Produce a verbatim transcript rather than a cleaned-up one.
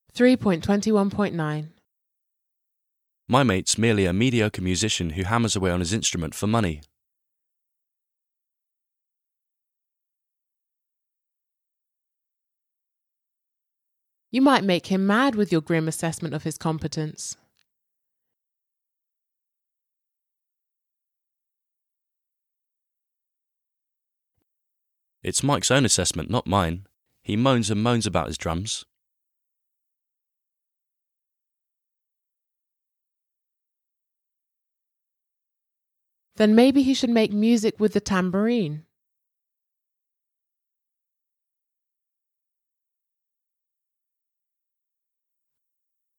three point two one point nine. My mate's merely a mediocre musician who hammers away on his instrument for money. You might make him mad with your grim assessment of his competence. It's Mike's own assessment, not mine. He moans and moans about his drums. Then maybe he should make music with the tambourine.